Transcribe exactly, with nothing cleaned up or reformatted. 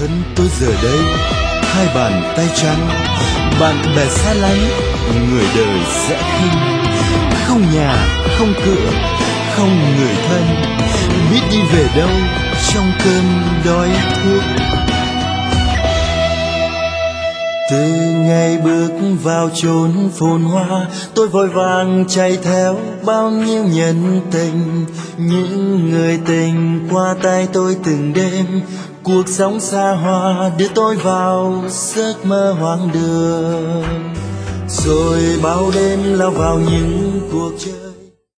thân tôi giờ đây hai bàn tay trắng, bạn bè xa lánh, người đời dễ khinh. Không nhà, không cửa, không người thân, biết đi về đâu trong cơn đói thuốc. Từ ngày bước vào chốn phồn hoa, tôi vội vàng chạy theo bao nhiêu nhân tình. Những người tình qua tay tôi từng đêm, cuộc sống xa hoa đưa tôi vào giấc mơ hoang đường. Rồi bao đêm lao vào những cuộc chơi.